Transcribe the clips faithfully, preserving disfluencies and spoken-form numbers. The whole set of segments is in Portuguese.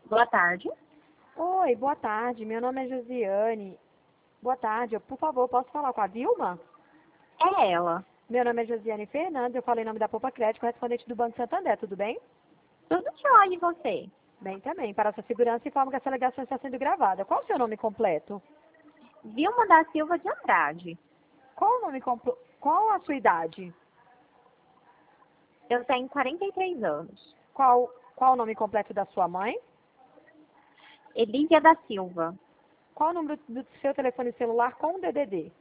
Boa tarde. Oi, boa tarde. Meu nome é Josiane. Boa tarde. Eu, por favor, posso falar com a Vilma? É ela. Meu nome é Josiane Fernandes. Eu falei em nome da Poupa Crédito, correspondente do Banco Santander. Tudo bem? Tudo jóia, e você? Bem também. Para a sua segurança, informo que essa ligação está sendo gravada. Qual o seu nome completo? Vilma da Silva de Andrade. Qual o nome completo? Qual a sua idade? Eu tenho quarenta e três anos. Qual, qual o nome completo da sua mãe? Elívia da Silva. Qual o número do seu telefone celular com o D D D?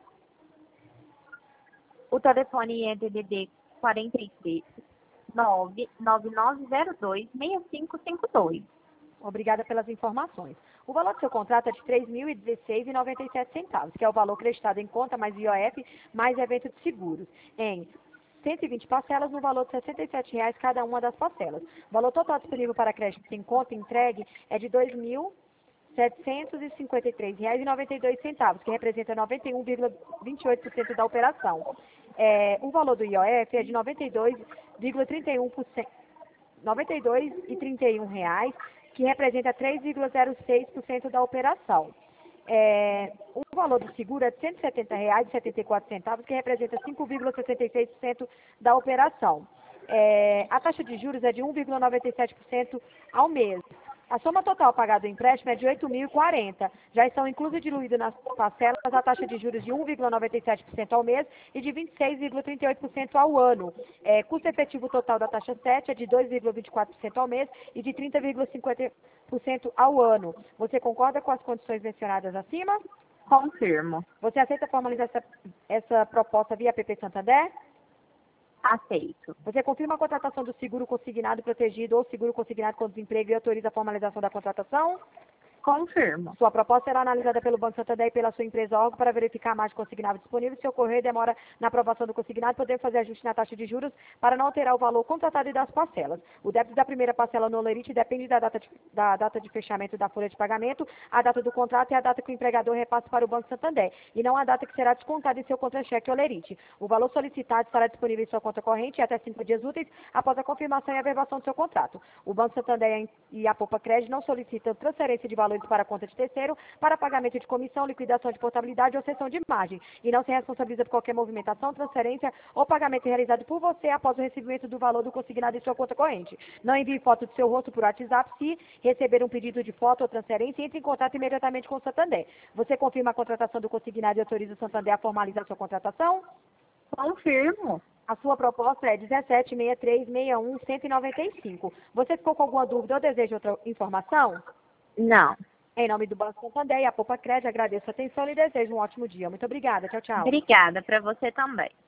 O telefone é D D D quarenta e três nove nove nove zero dois seis cinco cinco dois. Obrigada pelas informações. O valor do seu contrato é de três mil e dezesseis reais e noventa e sete centavos, que é o valor acreditado em conta mais I O F mais evento de seguros, em cento e vinte parcelas no valor de sessenta e sete reais cada uma das parcelas. O valor total disponível para crédito em conta entregue é de dois mil setecentos e cinquenta e três reais e noventa e dois centavos, que representa noventa e um vírgula vinte e oito por cento da operação. É, o valor do I O F é de noventa e dois vírgula trinta e um por cento, noventa e dois vírgula trinta e um reais, que representa três vírgula zero seis por cento da operação. É, o valor do seguro é de cento e setenta reais e setenta e quatro centavos, que representa cinco vírgula sessenta e seis por cento da operação. É, a taxa de juros é de um vírgula noventa e sete por cento ao mês. A soma total pagada do empréstimo é de oito mil e quarenta. Já estão inclusas e diluídas nas parcelas a taxa de juros de um vírgula noventa e sete por cento ao mês e de vinte e seis vírgula trinta e oito por cento ao ano. É, custo efetivo total da taxa sete é de dois vírgula vinte e quatro por cento ao mês e de trinta vírgula cinquenta por cento ao ano. Você concorda com as condições mencionadas acima? Confirmo. Você aceita formalizar essa, essa proposta via P P Santander? Aceito. Você confirma a contratação do seguro consignado protegido ou seguro consignado com desemprego e autoriza a formalização da contratação? Confirmo. Sua proposta será analisada pelo Banco Santander e pela sua empresa órgão para verificar a margem consignada disponível. Se ocorrer demora na aprovação do consignado, podemos fazer ajuste na taxa de juros para não alterar o valor contratado e das parcelas. O débito da primeira parcela no Olerite depende da data, de, da data de fechamento da folha de pagamento, a data do contrato e a data que o empregador repassa para o Banco Santander, e não a data que será descontada em seu contra-cheque Olerite. O valor solicitado estará disponível em sua conta corrente até cinco dias úteis após a confirmação e averbação do seu contrato. O Banco Santander e a Poupa Crédito não solicitam transferência de valores para a conta de terceiro para pagamento de comissão, liquidação de portabilidade ou cessão de margem, e não se responsabiliza por qualquer movimentação, transferência ou pagamento realizado por você após o recebimento do valor do consignado em sua conta corrente. Não envie foto do seu rosto por WhatsApp. Se receber um pedido de foto ou transferência, entre em contato imediatamente com o Santander. Você confirma a contratação do consignado e autoriza o Santander a formalizar sua contratação? Confirmo. A sua proposta é dezessete sessenta e três sessenta e um cento e noventa e cinco. Você ficou com alguma dúvida ou deseja outra informação? Não. Em nome do Banco Santander e a Poupa Crédito, agradeço a atenção e desejo um ótimo dia. Muito obrigada. Tchau, tchau. Obrigada para você também.